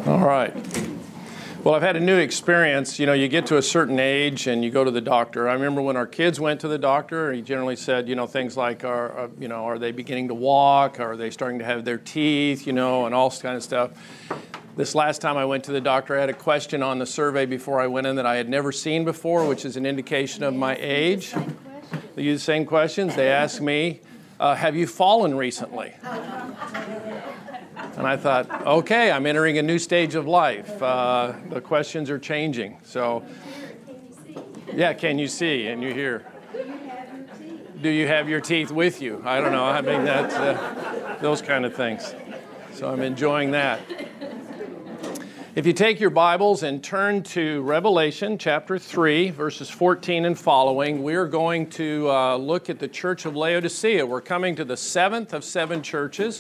All right. Well, I've had a new experience. You know, you get to a certain age and you go to the doctor. I remember when our kids went to the doctor, he generally said, things like, are they beginning to walk? Are they starting to have their teeth, and all this kind of stuff. This last time I went to the doctor, I had a question on the survey before I went in that I had never seen before, which is an indication of my age. They use the same questions. They asked me, have you fallen recently? And I thought, okay, I'm entering a new stage of life. The questions are changing. So, yeah, can you see and you hear? Do you have your teeth with you? I don't know. I mean, that's those kind of things. So I'm enjoying that. If you take your Bibles and turn to Revelation chapter 3, verses 14 and following, we're going to look at the Church of Laodicea. We're coming to the seventh of seven churches.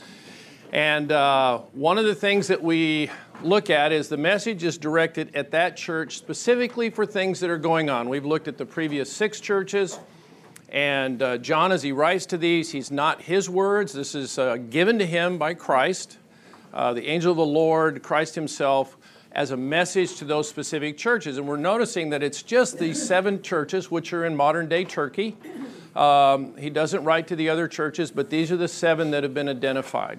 And one of the things that we look at is the message is directed at that church specifically for things that are going on. We've looked at the previous six churches, and John, as he writes to these, he's not his words. This is given to him by Christ, the angel of the Lord, Christ himself, as a message to those specific churches. And we're noticing that it's just these seven churches, which are in modern-day Turkey. He doesn't write to the other churches, but these are the seven that have been identified.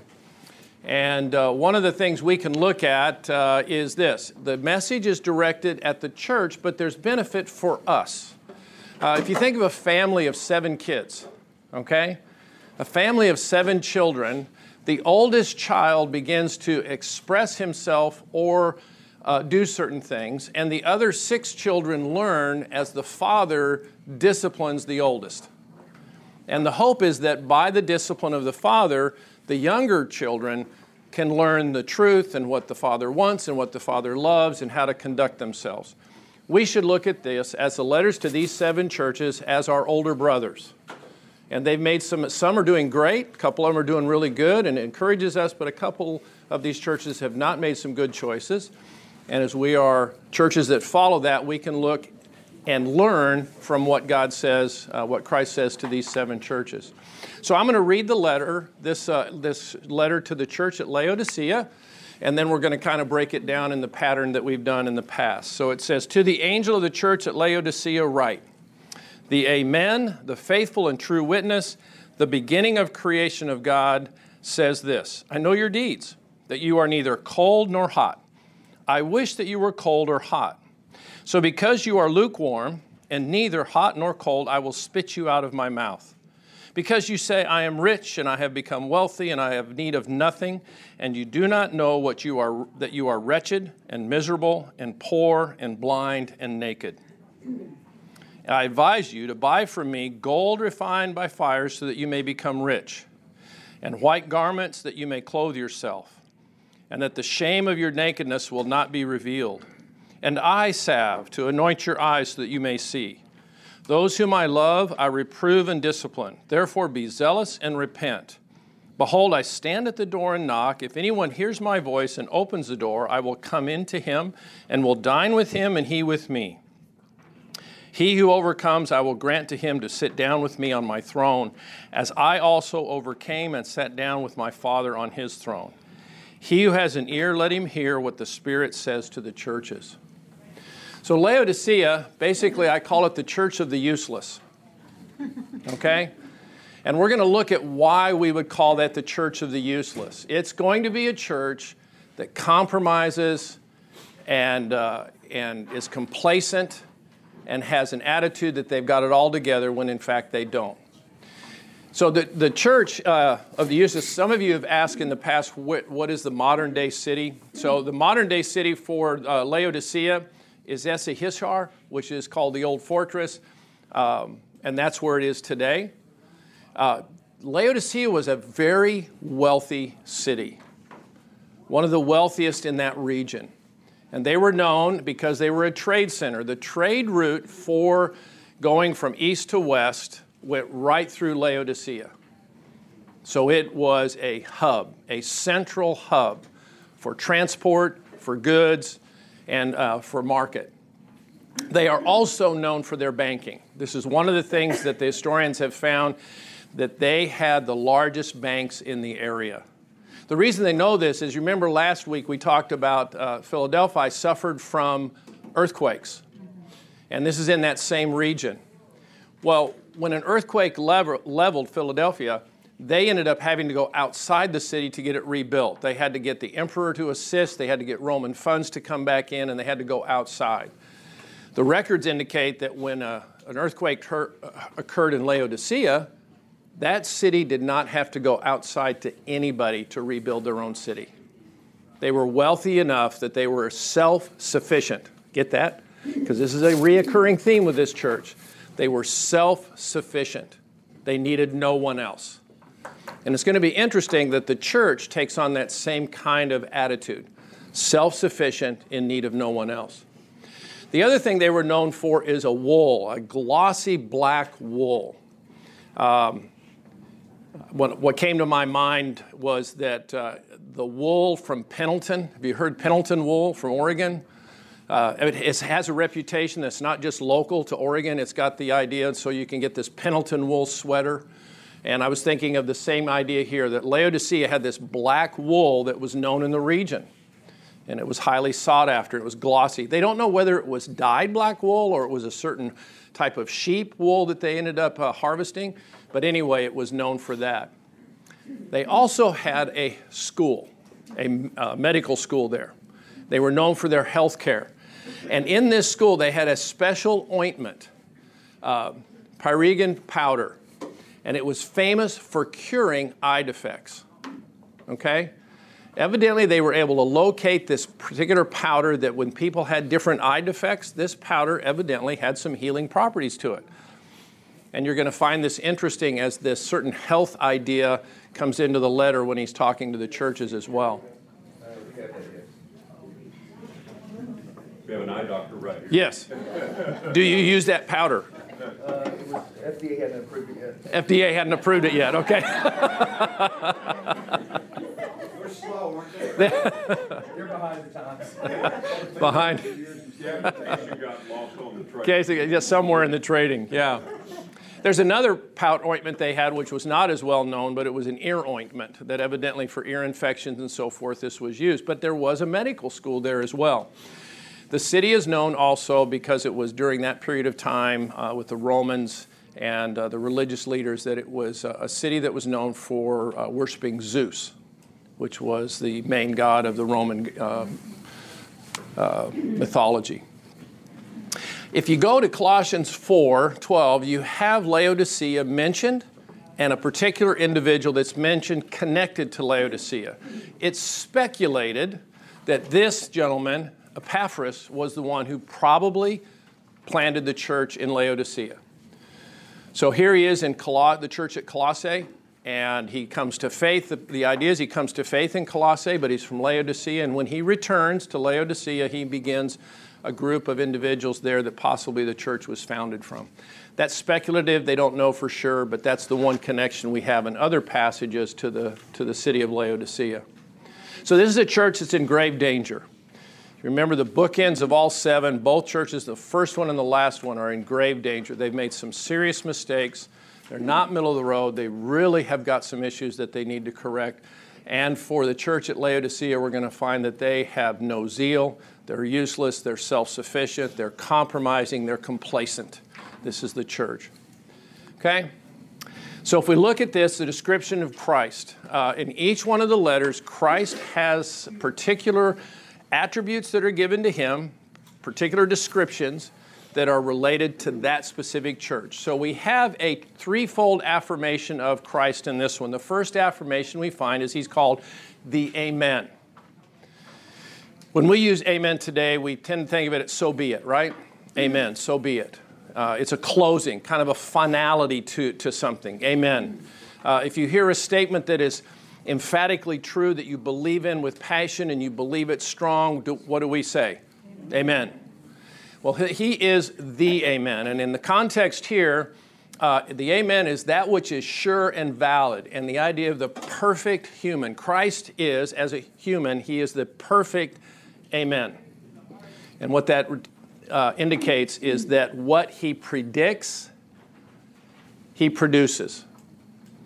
And one of the things we can look at is this. The message is directed at the church, but there's benefit for us. If you think of a family of 7 kids, okay? A family of 7 children, the oldest child begins to express himself or do certain things, and the other 6 children learn as the father disciplines the oldest. And the hope is that by the discipline of the father, the younger children can learn the truth and what the father wants and what the father loves and how to conduct themselves. We should look at this as the letters to these 7 churches as our older brothers. And they've made some are doing great, a couple of them are doing really good and it encourages us, but a couple of these churches have not made some good choices. And as we are churches that follow that, we can look and learn from what God says, what Christ says to these 7 churches. So I'm going to read the letter, this letter to the church at Laodicea, and then we're going to kind of break it down in the pattern that we've done in the past. So it says, "To the angel of the church at Laodicea write, the Amen, the faithful and true witness, the beginning of creation of God, says this, I know your deeds, that you are neither cold nor hot. I wish that you were cold or hot. So because you are lukewarm and neither hot nor cold, I will spit you out of my mouth. Because you say, I am rich and I have become wealthy and I have need of nothing, and you do not know that you are wretched and miserable and poor and blind and naked. I advise you to buy from me gold refined by fire so that you may become rich, and white garments that you may clothe yourself, and that the shame of your nakedness will not be revealed. And eye salve to anoint your eyes so that you may see. Those whom I love, I reprove and discipline. Therefore be zealous and repent. Behold, I stand at the door and knock. If anyone hears my voice and opens the door, I will come in to him and will dine with him and he with me. He who overcomes, I will grant to him to sit down with me on my throne, as I also overcame and sat down with my Father on his throne. He who has an ear, let him hear what the Spirit says to the churches." So Laodicea, basically I call it the church of the useless, okay? And we're going to look at why we would call that the church of the useless. It's going to be a church that compromises and is complacent and has an attitude that they've got it all together when in fact they don't. So the church of the useless, some of you have asked in the past, what is the modern day city? So the modern day city for Laodicea is Esahishar, which is called the Old Fortress, and that's where it is today. Laodicea was a very wealthy city, one of the wealthiest in that region. And they were known because they were a trade center. The trade route for going from east to west went right through Laodicea. So it was a hub, a central hub for transport, for goods, and for market. They are also known for their banking. This is one of the things that the historians have found, that they had the largest banks in the area. The reason they know this is, you remember last week we talked about Philadelphia suffered from earthquakes. And this is in that same region. Well, when an earthquake leveled Philadelphia, they ended up having to go outside the city to get it rebuilt. They had to get the emperor to assist, they had to get Roman funds to come back in, and they had to go outside. The records indicate that when an earthquake occurred in Laodicea, that city did not have to go outside to anybody to rebuild their own city. They were wealthy enough that they were self-sufficient. Get that? Because this is a reoccurring theme with this church. They were self-sufficient. They needed no one else. And it's going to be interesting that the church takes on that same kind of attitude. Self-sufficient, in need of no one else. The other thing they were known for is a wool, a glossy black wool. What came to my mind was that the wool from Pendleton, have you heard Pendleton wool from Oregon? It has a reputation that's not just local to Oregon. It's got the idea so you can get this Pendleton wool sweater. And I was thinking of the same idea here, that Laodicea had this black wool that was known in the region. And it was highly sought after. It was glossy. They don't know whether it was dyed black wool or it was a certain type of sheep wool that they ended up harvesting. But anyway, it was known for that. They also had a school, a medical school there. They were known for their health care. And in this school, they had a special ointment, pyrogan powder. And it was famous for curing eye defects. Okay? Evidently, they were able to locate this particular powder that when people had different eye defects, this powder evidently had some healing properties to it. And you're going to find this interesting as this certain health idea comes into the letter when he's talking to the churches as well. We have an eye doctor right here. Yes. Do you use that powder? FDA hadn't approved it yet. FDA hadn't approved it yet, okay. We're slow, aren't they? You're behind the times. Behind. Yeah, in case you got lost on the trail. Okay, so somewhere in the trading, yeah. There's another pout ointment they had which was not as well known, but it was an ear ointment that evidently for ear infections and so forth this was used. But there was a medical school there as well. The city is known also because it was during that period of time with the Romans and the religious leaders that it was a city that was known for worshiping Zeus, which was the main god of the Roman mythology. If you go to Colossians 4:12, you have Laodicea mentioned and a particular individual that's mentioned connected to Laodicea. It's speculated that this gentleman, Epaphras, was the one who probably planted the church in Laodicea. So here he is in the church at Colossae, and he comes to faith. The idea is he comes to faith in Colossae, but he's from Laodicea, and when he returns to Laodicea, he begins a group of individuals there that possibly the church was founded from. That's speculative. They don't know for sure, but that's the one connection we have in other passages to the city of Laodicea. So this is a church that's in grave danger. Remember the bookends of all seven, both churches, the first one and the last one, are in grave danger. They've made some serious mistakes. They're not middle of the road. They really have got some issues that they need to correct. And for the church at Laodicea, we're going to find that they have no zeal. They're useless. They're self-sufficient. They're compromising. They're complacent. This is the church. Okay? So if we look at this, the description of Christ, in each one of the letters, Christ has particular attributes that are given to him, particular descriptions that are related to that specific church. So we have a threefold affirmation of Christ in this one. The first affirmation we find is he's called the Amen. When we use amen today, we tend to think of it as so be it, right? Amen, so be it. It's a closing, kind of a finality to something. Amen. If you hear a statement that is emphatically true, that you believe in with passion and you believe it strong, what do we say? Amen. Well, he is the Amen. And in the context here, the Amen is that which is sure and valid. And the idea of the perfect human. Christ is, as a human, he is the perfect Amen. And what that indicates is that what he predicts, he produces.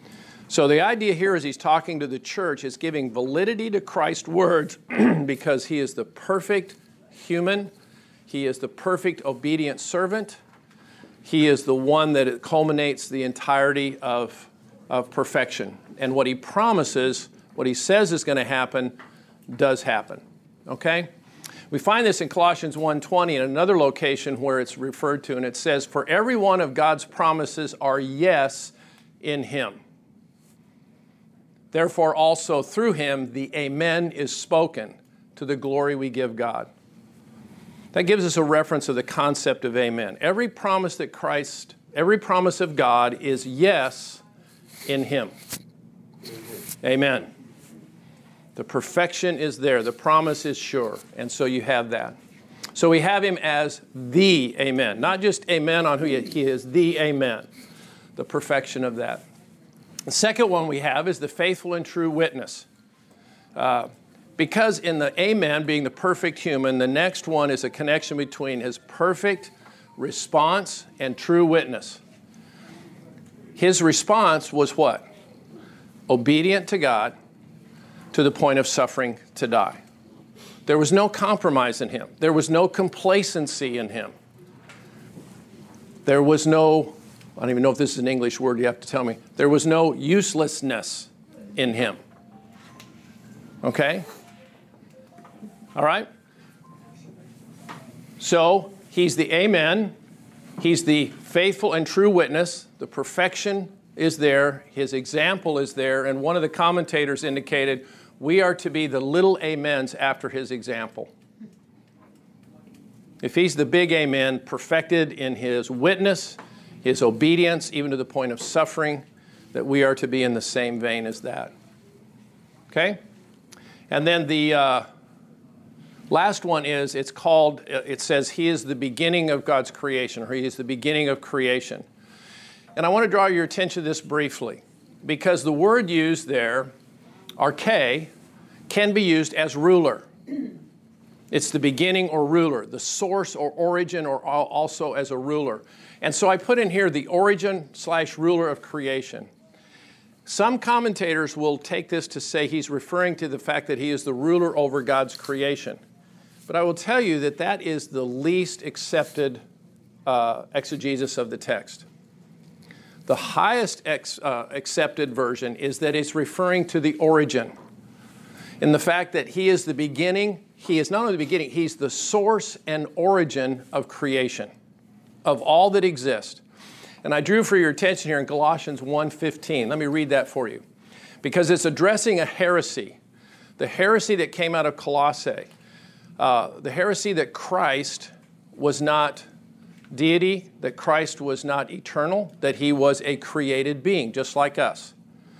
So the idea here as he's talking to the church is giving validity to Christ's words because he is the perfect human. He is the perfect obedient servant. He is the one that culminates the entirety of perfection. And what he promises, what he says is going to happen, does happen. Okay? We find this in Colossians 1:20 in another location where it's referred to, and it says, "For every one of God's promises are yes in him. Therefore also through him the Amen is spoken to the glory we give God." That gives us a reference of the concept of amen. Every promise of God is yes in him. Amen. The perfection is there. The promise is sure. And so you have that. So we have him as the Amen. Not just amen on who he is, the Amen. The perfection of that. The second one we have is the faithful and true witness. Because in the Amen being the perfect human, the next one is a connection between his perfect response and true witness. His response was what? Obedient to God to the point of suffering to die. There was no compromise in him. There was no complacency in him. There was no, I don't even know if this is an English word, you have to tell me. There was no uselessness in him. Okay? All right? So, he's the Amen. He's the faithful and true witness. The perfection is there. His example is there. And one of the commentators indicated, we are to be the little amens after his example. If he's the big amen, perfected in his witness, his obedience, even to the point of suffering, that we are to be in the same vein as that. Okay? And then the last one is, it says he is the beginning of God's creation, or he is the beginning of creation. And I want to draw your attention to this briefly, because the word used there, arche, can be used as ruler. It's the beginning or ruler, the source or origin, or also as a ruler. And so I put in here the origin/ruler of creation. Some commentators will take this to say he's referring to the fact that he is the ruler over God's creation. But I will tell you that that is the least accepted exegesis of the text. The highest accepted version is that it's referring to the origin. In the fact that he is the beginning, he is not only the beginning, he's the source and origin of creation, of all that exists. And I drew for your attention here in Colossians 1:15. Let me read that for you. Because it's addressing a heresy. The heresy that came out of Colossae. The heresy that Christ was not deity, that Christ was not eternal, that he was a created being, just like us.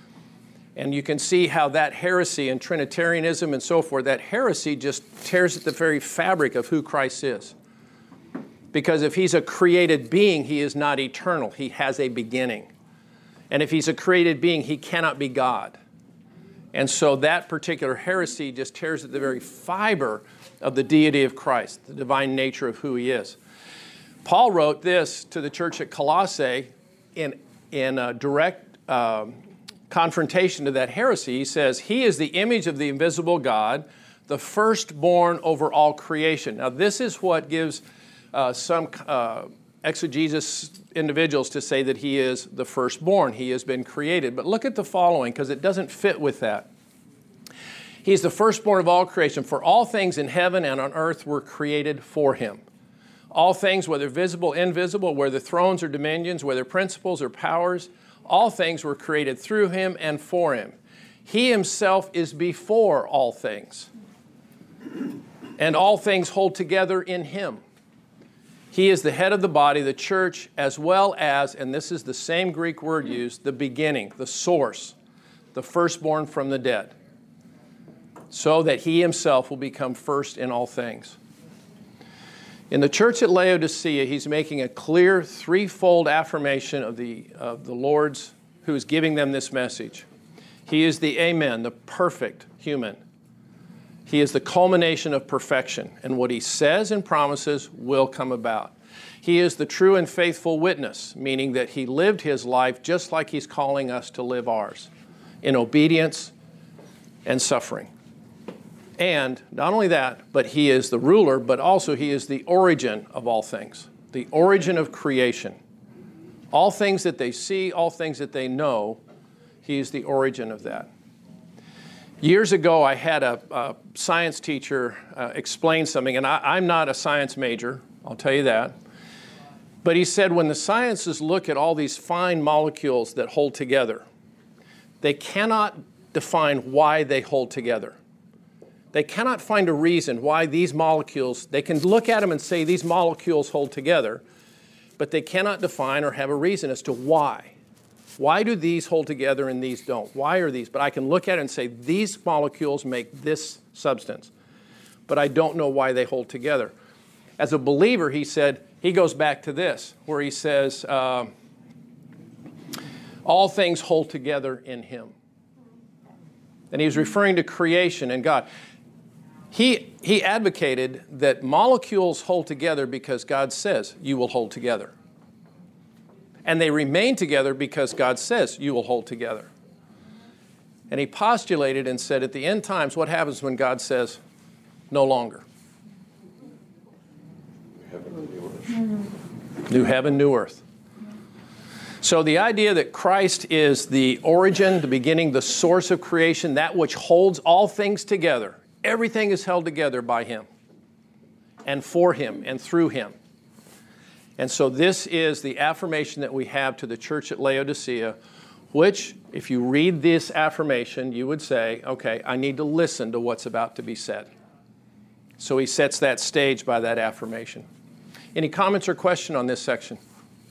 And you can see how that heresy and Trinitarianism and so forth, that heresy just tears at the very fabric of who Christ is. Because if he's a created being, he is not eternal. He has a beginning. And if he's a created being, he cannot be God. And so that particular heresy just tears at the very fiber of the deity of Christ, the divine nature of who he is. Paul wrote this to the church at Colossae in a direct confrontation to that heresy. He says, he is the image of the invisible God, the firstborn over all creation. Now this is what gives some exegesis individuals to say that he is the firstborn. He has been created. But look at the following, because it doesn't fit with that. He's the firstborn of all creation. For all things in heaven and on earth were created for him. All things, whether visible, invisible, whether thrones or dominions, whether principles or powers, all things were created through him and for him. He himself is before all things. And all things hold together in him. He is the head of the body, the church, as well as, and this is the same Greek word used, the beginning, the source, the firstborn from the dead, so that he himself will become first in all things. In the church at Laodicea, he's making a clear threefold affirmation of the Lord's, who is giving them this message. He is the Amen, the perfect human. He is the culmination of perfection, and what he says and promises will come about. He is the true and faithful witness, meaning that he lived his life just like he's calling us to live ours. in obedience and suffering. And not only that, but he is the ruler, but also he is the origin of all things, the origin of creation. All things that they see, all things that they know, he is the origin of that. Years ago, I had a science teacher explain something, and I'm not a science major, I'll tell you that. But he said when the scientists look at all these fine molecules that hold together, they cannot define why they hold together. They cannot find a reason why these molecules, they can look at them and say these molecules hold together, but they cannot define or have a reason as to why. Why do these hold together and these don't? Why are these? But I can look at it and say these molecules make this substance, but I don't know why they hold together. As a believer, he said, he goes back to this, where he says, all things hold together in him. And he was referring to creation and God. He advocated that molecules hold together because God says you will hold together. And they remain together because God says you will hold together. And he postulated and said at the end times, what happens when God says no longer? New heaven, new earth. So the idea that Christ is the origin, the beginning, the source of creation, that which holds all things together. Everything is held together by him and for him and through him. And so this is the affirmation that we have to the church at Laodicea, which, if you read this affirmation, you would say, okay, I need to listen to what's about to be said. So he sets that stage by that affirmation. Any comments or question on this section?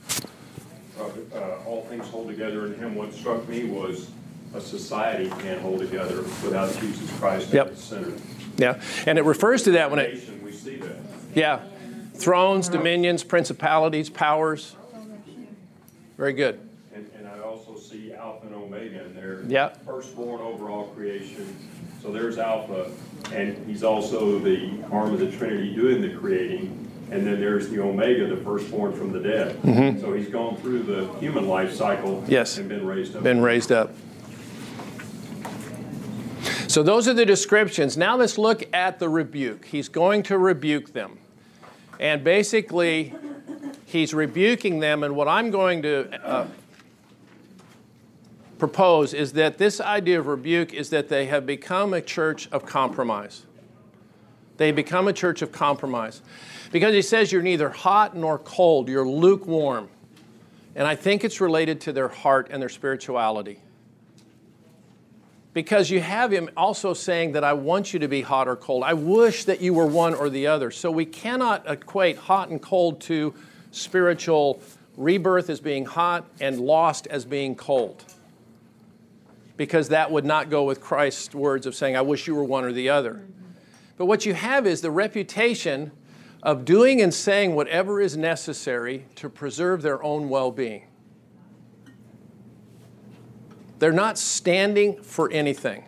All things hold together in him. What struck me was a society can't hold together without Jesus Christ at the center. Yeah, and it refers to that when it... We see that. Yeah. Thrones, dominions, principalities, powers. Very good. And I also see Alpha and Omega in there. Yeah. Firstborn over all creation. So there's Alpha, and he's also the arm of the Trinity doing the creating. And then there's the Omega, the firstborn from the dead. Mm-hmm. So he's gone through the human life cycle and been raised up. Been raised up. So those are the descriptions. Now let's look at the rebuke. He's going to rebuke them. And basically, he's rebuking them. And what I'm going to propose is that this idea of rebuke is that they have become a church of compromise. They become a church of compromise. Because he says you're neither hot nor cold, you're lukewarm. And I think it's related to their heart and their spirituality. Because you have him also saying that I want you to be hot or cold. I wish that you were one or the other. So we cannot equate hot and cold to spiritual rebirth as being hot and lost as being cold. Because that would not go with Christ's words of saying, I wish you were one or the other. But what you have is the reputation of doing and saying whatever is necessary to preserve their own well-being. They're not standing for anything.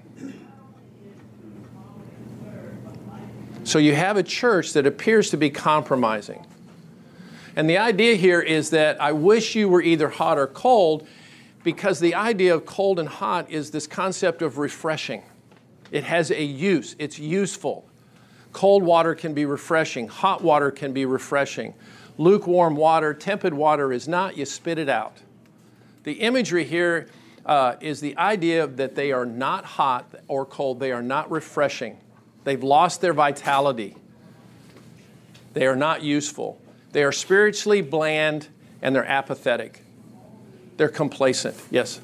So you have a church that appears to be compromising. And the idea here is that I wish you were either hot or cold, because the idea of cold and hot is this concept of refreshing. It has a use. It's useful. Cold water can be refreshing. Hot water can be refreshing. Lukewarm water, tepid water is not. You spit it out. The imagery here is the idea that they are not hot or cold. They are not refreshing. They've lost their vitality. They are not useful. They are spiritually bland and they're apathetic. They're complacent. Yes?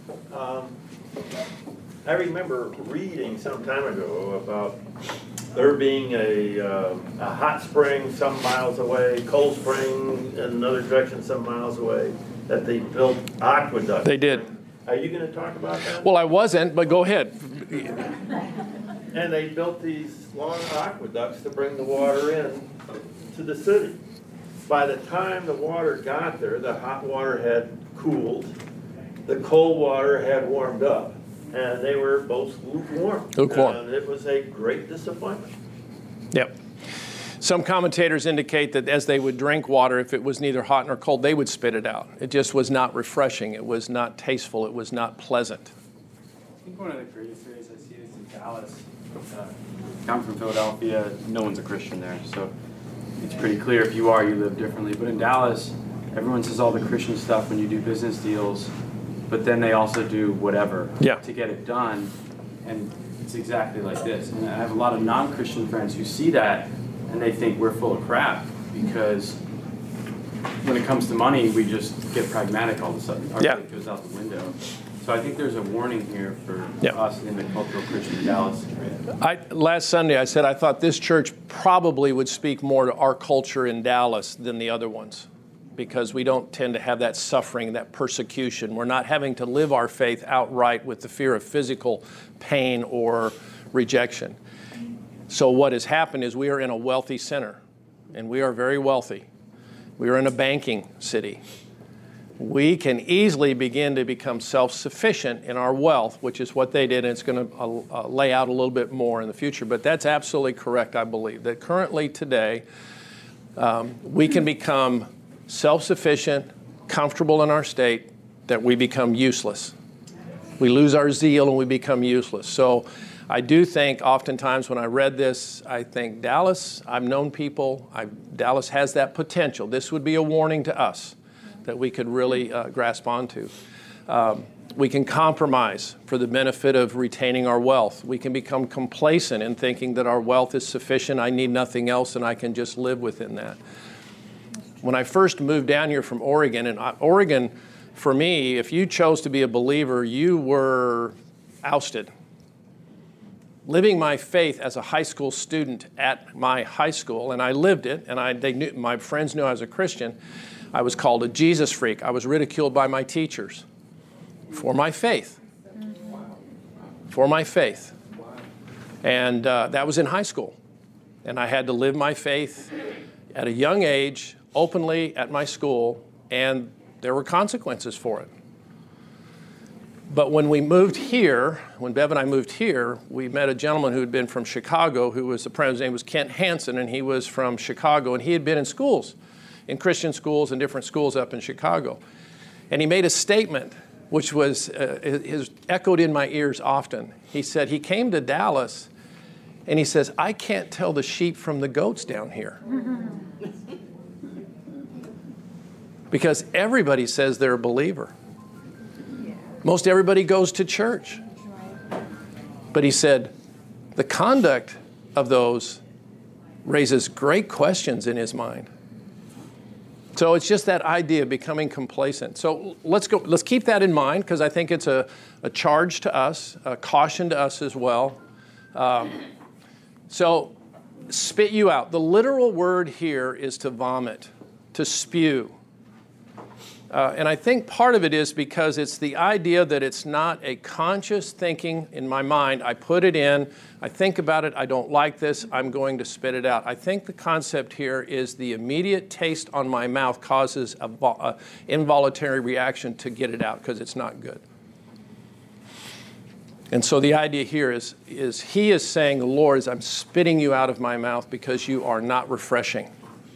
I remember reading some time ago about there being a hot spring some miles away, cold spring in another direction some miles away, that they built aqueducts. They did. Are you going to talk about that? Well, I wasn't, but go ahead. And they built these long aqueducts to bring the water in to the city. By the time the water got there, the hot water had cooled, the cold water had warmed up, and they were both lukewarm. Lukewarm. And it was a great disappointment. Yep. Some commentators indicate that as they would drink water, if it was neither hot nor cold, they would spit it out. It just was not refreshing. It was not tasteful. It was not pleasant. think one of the greatest areas I see this in Dallas. I'm from Philadelphia. No one's a Christian there, so it's pretty clear if you are, you live differently. But in Dallas, everyone says all the Christian stuff when you do business deals, but then they also do whatever to get it done. And it's exactly like this. And I have a lot of non-Christian friends who see that and they think we're full of crap because when it comes to money, we just get pragmatic all of a sudden. Our faith goes out the window. So I think there's a warning here for us in the cultural Christian Dallas area. Last Sunday I said I thought this church probably would speak more to our culture in Dallas than the other ones because we don't tend to have that suffering, that persecution. We're not having to live our faith outright with the fear of physical pain or rejection. So what has happened is we are in a wealthy center, and we are very wealthy. We are in a banking city. We can easily begin to become self-sufficient in our wealth, which is what they did, and it's going to lay out a little bit more in the future. But that's absolutely correct, I believe, that currently today we can become self-sufficient, comfortable in our state, that we become useless. We lose our zeal and we become useless. So I do think oftentimes when I read this, I think Dallas, I've known people, Dallas has that potential. This would be a warning to us that we could really grasp onto. We can compromise for the benefit of retaining our wealth. We can become complacent in thinking that our wealth is sufficient, I need nothing else, and I can just live within that. When I first moved down here from Oregon, and Oregon, for me, if you chose to be a believer, you were ousted. Living my faith as a high school student at my high school, and I lived it, and my friends knew I was a Christian, I was called a Jesus freak. I was ridiculed by my teachers for my faith. For my faith. And that was in high school. And I had to live my faith at a young age, openly at my school, and there were consequences for it. But when we moved here, when Bev and I moved here, we met a gentleman who had been from Chicago, who was the president's name was Kent Hansen, and he was from Chicago, and he had been in schools, in Christian schools and different schools up in Chicago. And he made a statement which was echoed in my ears often. He said he came to Dallas and he says, I can't tell the sheep from the goats down here. Because everybody says they're a believer. Most everybody goes to church. But he said, the conduct of those raises great questions in his mind. So it's just that idea of becoming complacent. So let's keep that in mind because I think it's a charge to us, a caution to us as well. So spit you out. The literal word here is to vomit, to spew. And I think part of it is because it's the idea that it's not a conscious thinking in my mind. I put it in, I think about it, I don't like this, I'm going to spit it out. I think the concept here is the immediate taste on my mouth causes an involuntary reaction to get it out because it's not good. And so the idea here is he is saying, the Lord, I'm spitting you out of my mouth because you are not refreshing.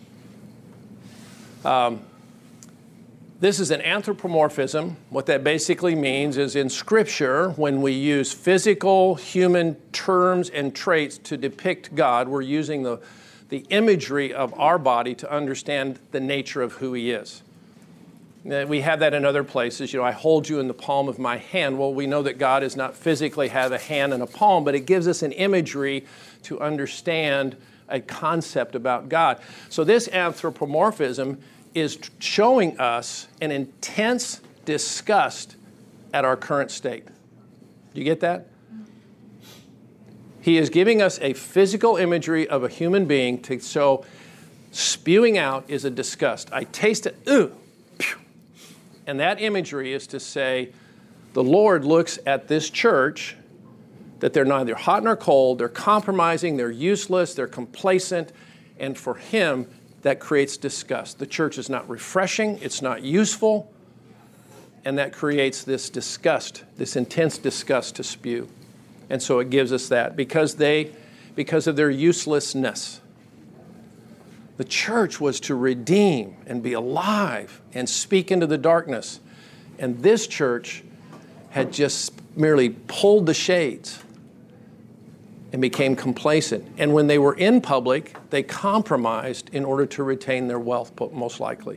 This is an anthropomorphism. What that basically means is in Scripture, when we use physical human terms and traits to depict God, we're using the imagery of our body to understand the nature of who He is. We have that in other places. I hold you in the palm of my hand. Well, we know that God does not physically have a hand and a palm, but it gives us an imagery to understand a concept about God. So this anthropomorphism is showing us an intense disgust at our current state. Do you get that? He is giving us a physical imagery of a human being to show spewing out is a disgust. I taste it, ooh, pew. And that imagery is to say, the Lord looks at this church that they're neither hot nor cold, they're compromising, they're useless, they're complacent, and for Him, that creates disgust. The church is not refreshing, it's not useful, and that creates this disgust, this intense disgust to spew. And so it gives us that because of their uselessness. The church was to redeem and be alive and speak into the darkness. And this church had just merely pulled the shades and became complacent. And when they were in public, they compromised in order to retain their wealth, most likely.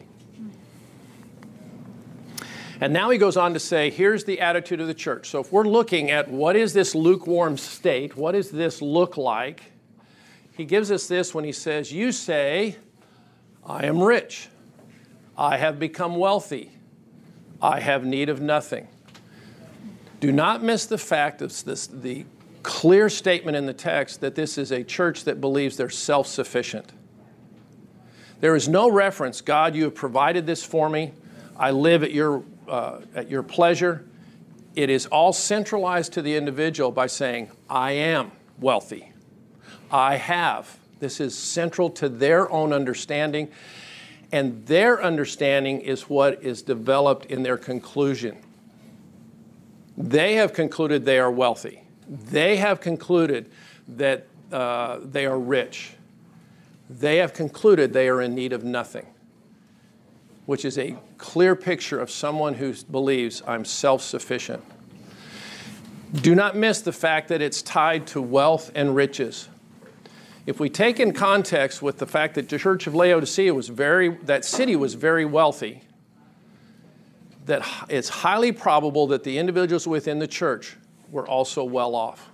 And now he goes on to say, here's the attitude of the church. So if we're looking at what is this lukewarm state, what does this look like? He gives us this when he says, you say, I am rich. I have become wealthy. I have need of nothing. Do not miss the fact of the clear statement in the text that this is a church that believes they're self-sufficient. There is no reference, God, you have provided this for me. I live at your pleasure. It is all centralized to the individual by saying, I am wealthy. I have. This is central to their own understanding. And their understanding is what is developed in their conclusion. They have concluded they are wealthy. They have concluded that they are rich. They have concluded they are in need of nothing, which is a clear picture of someone who believes I'm self-sufficient. Do not miss the fact that it's tied to wealth and riches. If we take in context with the fact that the Church of Laodicea that city was very wealthy, that it's highly probable that the individuals within the church were also well off.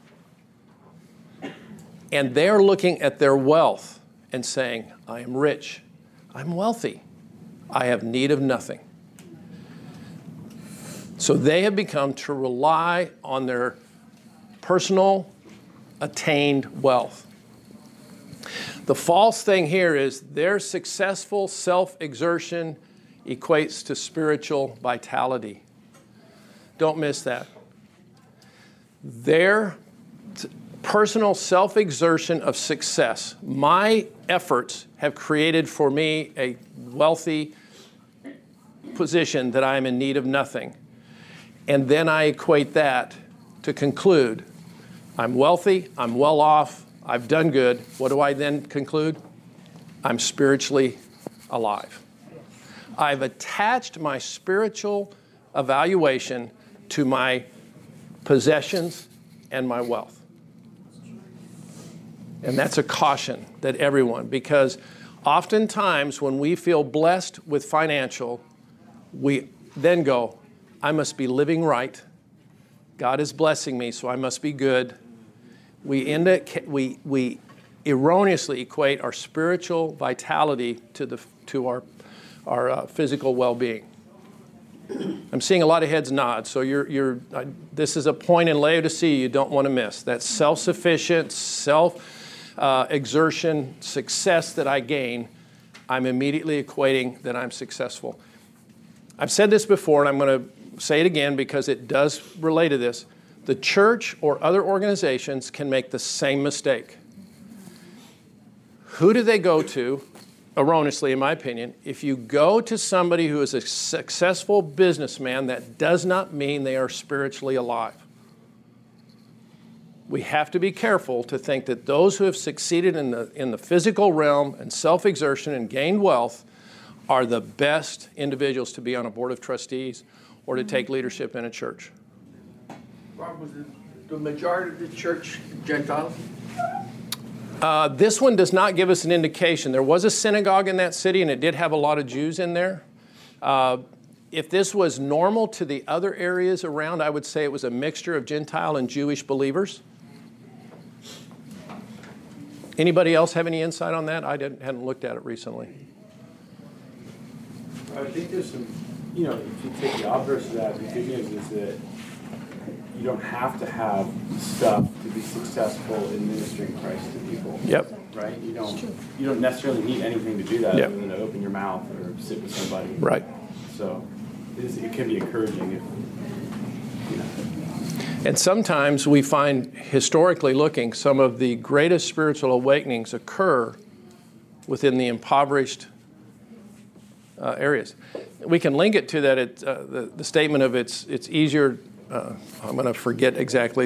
And they're looking at their wealth and saying, I am rich, I'm wealthy, I have need of nothing. So they have become to rely on their personal attained wealth. The false thing here is their successful self-exertion equates to spiritual vitality. Don't miss that. Their personal self-exertion of success, my efforts have created for me a wealthy position that I am in need of nothing. And then I equate that to conclude, I'm wealthy, I'm well off, I've done good. What do I then conclude? I'm spiritually alive. I've attached my spiritual evaluation to my possessions and my wealth. And that's a caution that everyone, because oftentimes when we feel blessed with financial, we then go, I must be living right. God is blessing me, so I must be good. We erroneously equate our spiritual vitality to our physical well-being. I'm seeing a lot of heads nod, so this is a point in Laodicea you don't want to miss. That self-sufficient, self-exertion, success that I gain, I'm immediately equating that I'm successful. I've said this before, and I'm going to say it again because it does relate to this. The church or other organizations can make the same mistake. Who do they go to? Erroneously, in my opinion, if you go to somebody who is a successful businessman, that does not mean they are spiritually alive. We have to be careful to think that those who have succeeded in the physical realm and self-exertion and gained wealth are the best individuals to be on a board of trustees or to take leadership in a church. Rob, was the majority of the church Gentiles? This one does not give us an indication. There was a synagogue in that city, and it did have a lot of Jews in there. If this was normal to the other areas around, I would say it was a mixture of Gentile and Jewish believers. Anybody else have any insight on that? I hadn't looked at it recently. I think there's some, if you take the obverse of that, the good news is that you don't have to have stuff to be successful in ministering Christ to people. Yep. Right? You don't necessarily need anything to do that Yep. other than to open your mouth or sit with somebody. Right. So it can be encouraging if, And sometimes we find, historically looking, some of the greatest spiritual awakenings occur within the impoverished areas. We can link it to that. The statement of it's easier. I'm going to forget exactly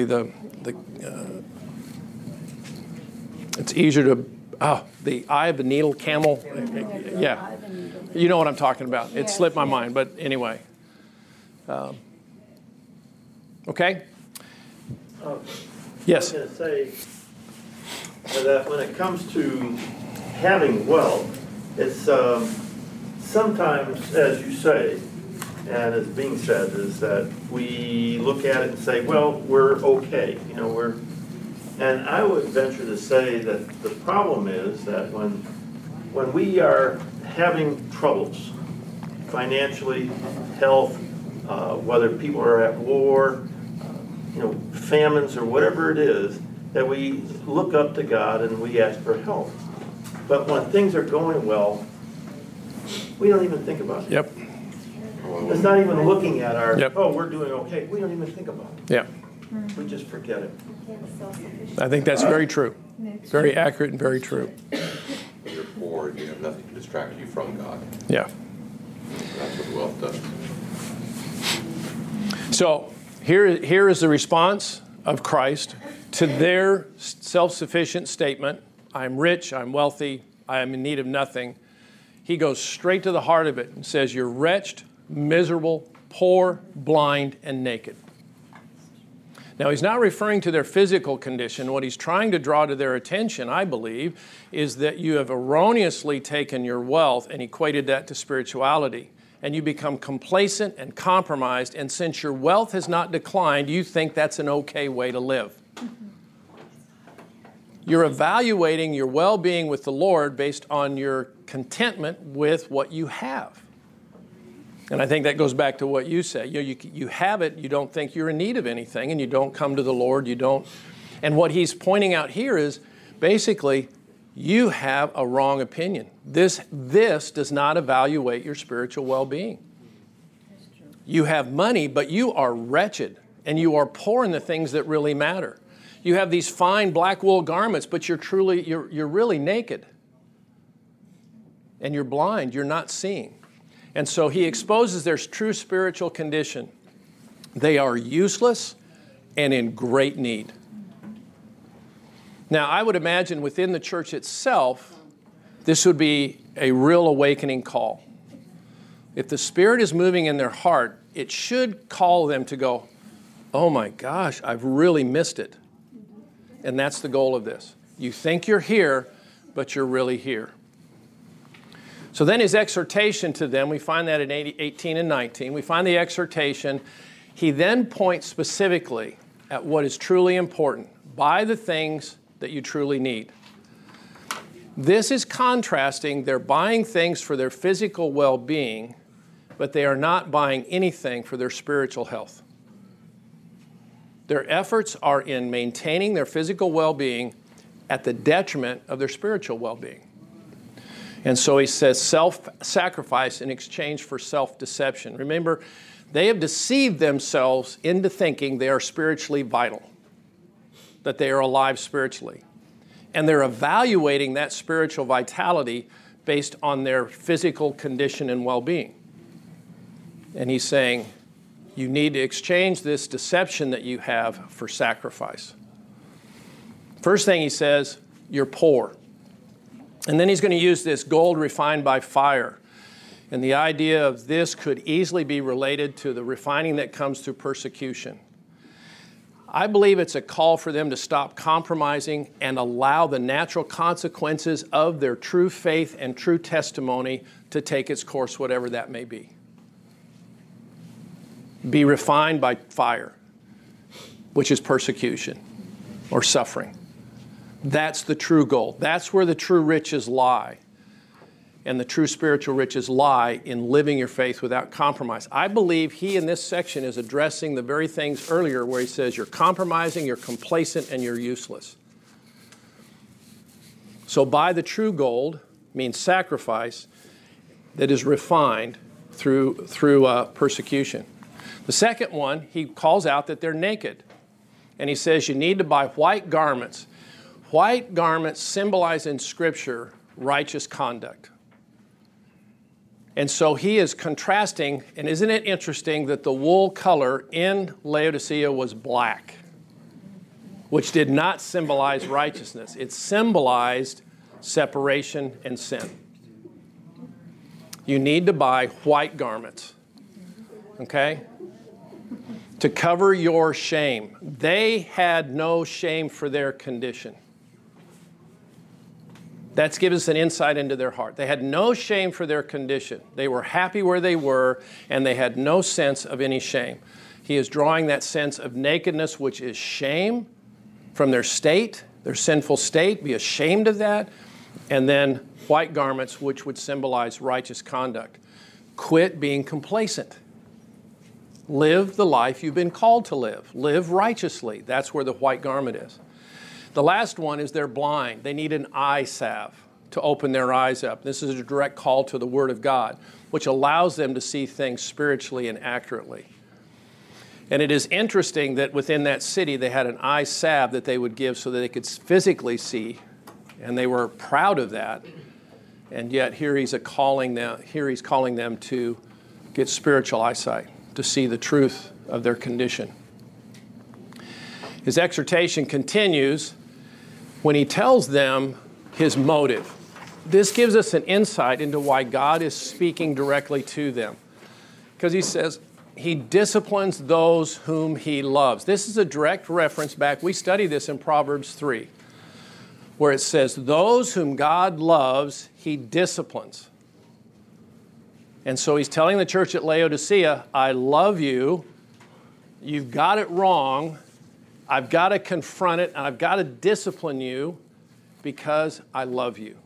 it's easier to, the eye of the needle, camel. Yeah. You know what I'm talking about. It slipped my mind, but anyway. Okay? I Yes. was going to say that when it comes to having wealth, it's sometimes, as you say, and as being said, is that we look at it and say, well, we're okay. And I would venture to say that the problem is that when we are having troubles, financially, health, whether people are at war, famines or whatever it is, that we look up to God and we ask for help. But when things are going well, we don't even think about it. Yep. It's not even looking at our, Yep. oh, we're doing okay. We don't even think about it. Yeah. We just forget it. I think that's very true. Very accurate and very true. When you're poor, you have nothing to distract you from God. Yeah. That's what wealth does. So here is the response of Christ to their self-sufficient statement, I'm rich, I'm wealthy, I am in need of nothing. He goes straight to the heart of it and says, you're wretched, miserable, poor, blind, and naked. Now, he's not referring to their physical condition. What he's trying to draw to their attention, I believe, is that you have erroneously taken your wealth and equated that to spirituality. And you become complacent and compromised, and since your wealth has not declined, you think that's an okay way to live. You're evaluating your well-being with the Lord based on your contentment with what you have. And I think that goes back to what you say. You have it, you don't think you're in need of anything, and you don't come to the Lord, you don't. And what he's pointing out here is basically, you have a wrong opinion. This does not evaluate your spiritual well-being. You have money, but you are wretched, and you are poor in the things that really matter. You have these fine black wool garments, but you're really naked. And you're blind, you're not seeing. And so he exposes their true spiritual condition. They are useless and in great need. Now, I would imagine within the church itself, this would be a real awakening call. If the Spirit is moving in their heart, it should call them to go, oh my gosh, I've really missed it. And that's the goal of this. You think you're here, but you're really here. So then his exhortation to them, we find that in 18 and 19. We find the exhortation. He then points specifically at what is truly important. Buy the things that you truly need. This is contrasting they're buying things for their physical well-being, but they are not buying anything for their spiritual health. Their efforts are in maintaining their physical well-being at the detriment of their spiritual well-being. And so he says self-sacrifice in exchange for self-deception. Remember, they have deceived themselves into thinking they are spiritually vital, that they are alive spiritually. And they're evaluating that spiritual vitality based on their physical condition and well-being. And he's saying, you need to exchange this deception that you have for sacrifice. First thing he says, you're poor. And then he's going to use this gold refined by fire. And the idea of this could easily be related to the refining that comes through persecution. I believe it's a call for them to stop compromising and allow the natural consequences of their true faith and true testimony to take its course, whatever that may be. Be refined by fire, which is persecution or suffering. That's the true goal. That's where the true riches lie. And the true spiritual riches lie in living your faith without compromise. I believe he in this section is addressing the very things earlier where he says you're compromising, you're complacent, and you're useless. So buy the true gold means sacrifice that is refined through persecution. The second one, he calls out that they're naked. And he says you need to buy white garments. White garments symbolize in Scripture righteous conduct. And so he is contrasting, and isn't it interesting that the wool color in Laodicea was black, which did not symbolize righteousness. It symbolized separation and sin. You need to buy white garments, okay? to cover your shame. They had no shame for their condition. That gives us an insight into their heart. They had no shame for their condition. They were happy where they were, and they had no sense of any shame. He is drawing that sense of nakedness, which is shame, from their state, their sinful state. Be ashamed of that. And then white garments, which would symbolize righteous conduct. Quit being complacent. Live the life you've been called to live. Live righteously. That's where the white garment is. The last one is they're blind. They need an eye salve to open their eyes up. This is a direct call to the Word of God, which allows them to see things spiritually and accurately. And it is interesting that within that city, they had an eye salve that they would give so that they could physically see, and they were proud of that. And yet here he's calling them to get spiritual eyesight, to see the truth of their condition. His exhortation continues when he tells them his motive. This gives us an insight into why God is speaking directly to them. Because he says, he disciplines those whom he loves. This is a direct reference back. We study this in Proverbs 3, where it says, those whom God loves, he disciplines. And so he's telling the church at Laodicea, I love you. You've got it wrong. I've got to confront it, and I've got to discipline you because I love you.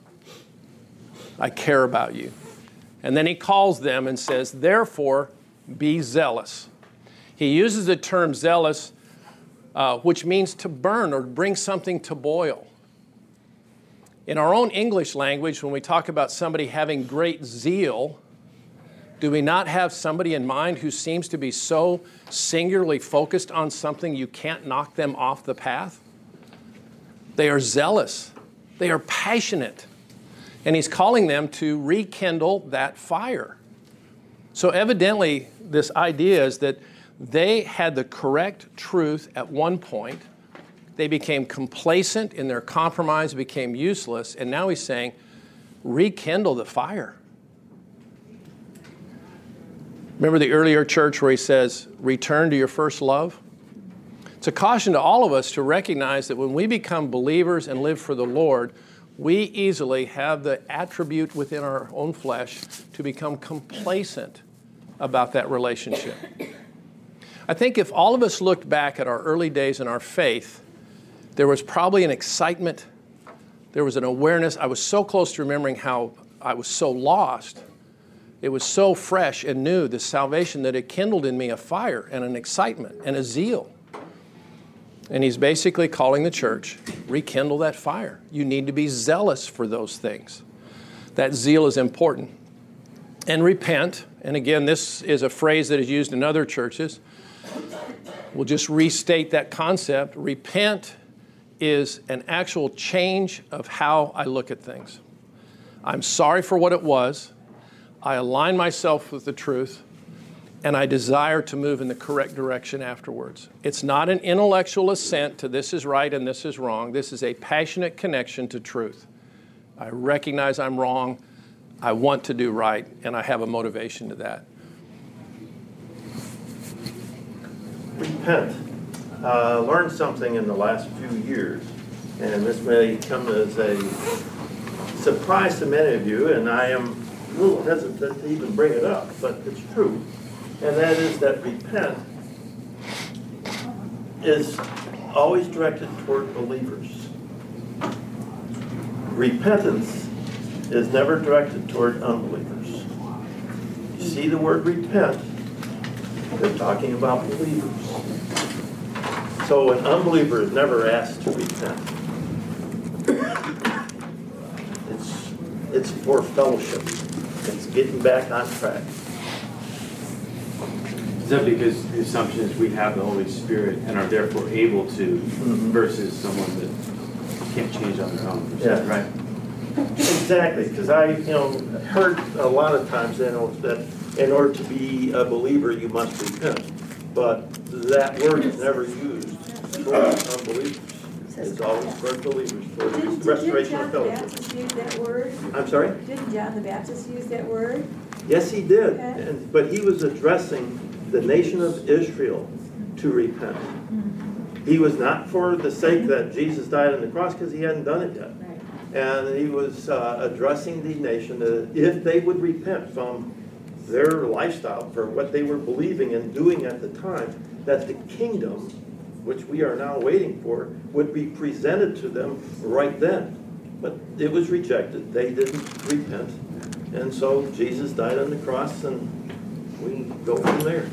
I care about you. And then he calls them and says, therefore, be zealous. He uses the term zealous, which means to burn or bring something to boil. In our own English language, when we talk about somebody having great zeal, do we not have somebody in mind who seems to be so singularly focused on something you can't knock them off the path? They are zealous. They are passionate. And he's calling them to rekindle that fire. So evidently, this idea is that they had the correct truth at one point. They became complacent in their compromise, became useless. And now he's saying, rekindle the fire. Remember the earlier church where he says, return to your first love? It's a caution to all of us to recognize that when we become believers and live for the Lord, we easily have the attribute within our own flesh to become complacent about that relationship. I think if all of us looked back at our early days in our faith, there was probably an excitement. There was an awareness. I was so close to remembering how I was so lost. It was so fresh and new, this salvation, that it kindled in me a fire and an excitement and a zeal. And he's basically calling the church, rekindle that fire. You need to be zealous for those things. That zeal is important. And repent. And again, this is a phrase that is used in other churches. We'll just restate that concept. Repent is an actual change of how I look at things. I'm sorry for what it was. I align myself with the truth, and I desire to move in the correct direction afterwards. It's not an intellectual assent to this is right and this is wrong. This is a passionate connection to truth. I recognize I'm wrong. I want to do right, and I have a motivation to that. Repent. Learned something in the last few years, and this may come as a surprise to many of you, and I am a little hesitant to even bring it up, but it's true. And that is that repent is always directed toward believers. Repentance is never directed toward unbelievers. You see the word repent, they're talking about believers. So an unbeliever is never asked to repent. It's for fellowship. It's getting back on track. Is that because the assumption is we have the Holy Spirit and are therefore able to, versus someone that can't change on their own? Yeah. Right. Exactly, because I heard a lot of times that in order to be a believer you must repent, but that word is never used for unbelievers. It's always for believers, for restoration of fellowship. Didn't John the Baptist use that word? I'm sorry? Didn't John the Baptist use that word? Yes, he did, Okay. but he was addressing the nation of Israel to repent. He was not for the sake that Jesus died on the cross, because he hadn't done it yet. And he was addressing the nation that if they would repent from their lifestyle, for what they were believing and doing at the time, that the kingdom, which we are now waiting for, would be presented to them right then. But it was rejected. They didn't repent. And so Jesus died on the cross, and we go from there.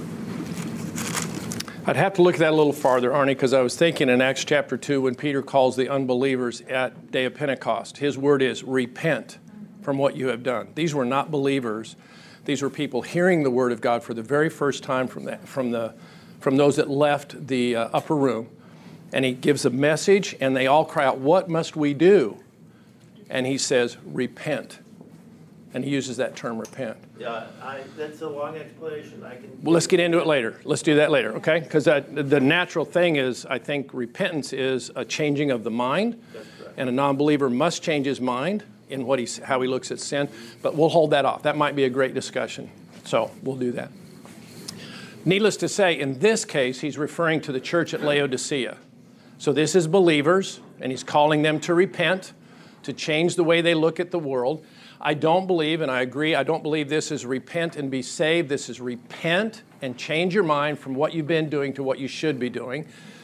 I'd have to look at that a little farther, Arnie, because I was thinking in Acts chapter 2 when Peter calls the unbelievers at day of Pentecost, his word is repent from what you have done. These were not believers. These were people hearing the word of God for the very first time from those that left the upper room. And he gives a message, and they all cry out, "What must we do?" And he says, "Repent." And he uses that term, repent. Yeah, that's a long explanation. Well, let's get into it later. Let's do that later, okay? Because the natural thing is, I think repentance is a changing of the mind. That's correct. And a non-believer must change his mind in how he looks at sin. But we'll hold that off. That might be a great discussion. So we'll do that. Needless to say, in this case, he's referring to the church at Laodicea. So this is believers, and he's calling them to repent, to change the way they look at the world. I don't believe, and I agree, I don't believe this is repent and be saved. This is repent and change your mind from what you've been doing to what you should be doing.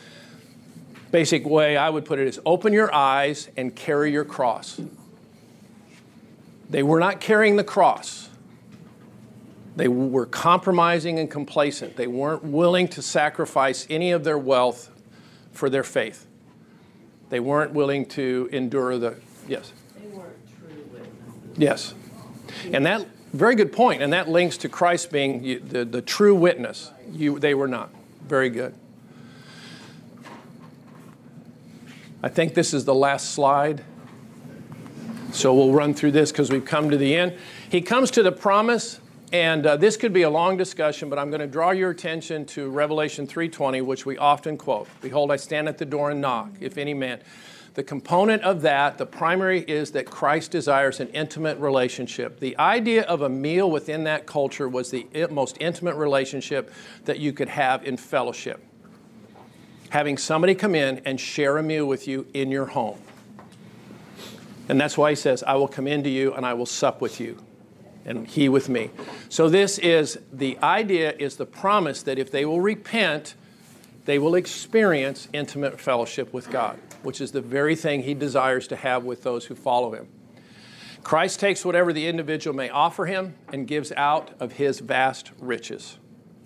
Basic way I would put it is open your eyes and carry your cross. They were not carrying the cross. They were compromising and complacent. They weren't willing to sacrifice any of their wealth for their faith. They weren't willing to endure the, yes? They weren't true witnesses. Yes. And that, very good point, and that links to Christ being the true witness. They were not. Very good. I think this is the last slide. So we'll run through this because we've come to the end. He comes to the promise, and this could be a long discussion, but I'm going to draw your attention to Revelation 3:20, which we often quote. Behold, I stand at the door and knock, if any man. The component of that, the primary, is that Christ desires an intimate relationship. The idea of a meal within that culture was the most intimate relationship that you could have in fellowship. Having somebody come in and share a meal with you in your home. And that's why he says, I will come into you and I will sup with you, and he with me. So this is, the idea is the promise that if they will repent, they will experience intimate fellowship with God, which is the very thing he desires to have with those who follow him. Christ takes whatever the individual may offer him and gives out of his vast riches.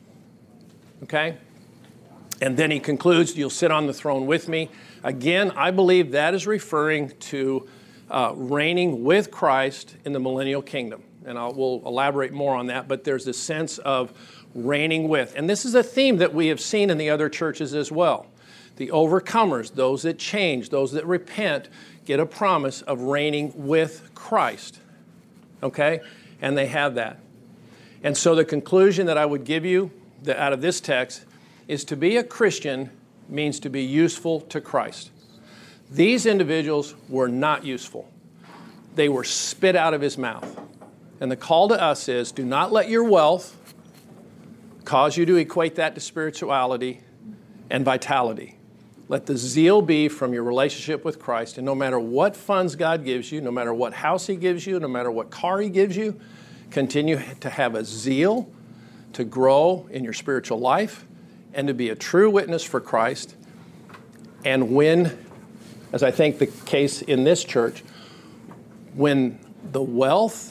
Okay? And then he concludes, you'll sit on the throne with me. Again, I believe that is referring to reigning with Christ in the millennial kingdom. And we'll elaborate more on that, but there's a sense of reigning with. And this is a theme that we have seen in the other churches as well. The overcomers, those that change, those that repent, get a promise of reigning with Christ. Okay? And they have that. And so the conclusion that I would give you out of this text is to be a Christian means to be useful to Christ. These individuals were not useful. They were spit out of his mouth. And the call to us is, do not let your wealth cause you to equate that to spirituality and vitality. Let the zeal be from your relationship with Christ. And no matter what funds God gives you, no matter what house he gives you, no matter what car he gives you, continue to have a zeal to grow in your spiritual life and to be a true witness for Christ. And when, as I think the case in this church, when the wealth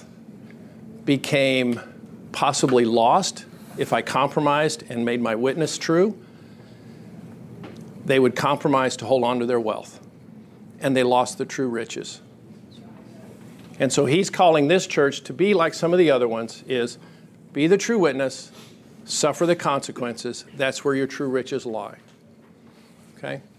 became possibly lost, if I compromised and made my witness true, they would compromise to hold on to their wealth. And they lost the true riches. And so he's calling this church to be like some of the other ones, is be the true witness, suffer the consequences. That's where your true riches lie. Okay?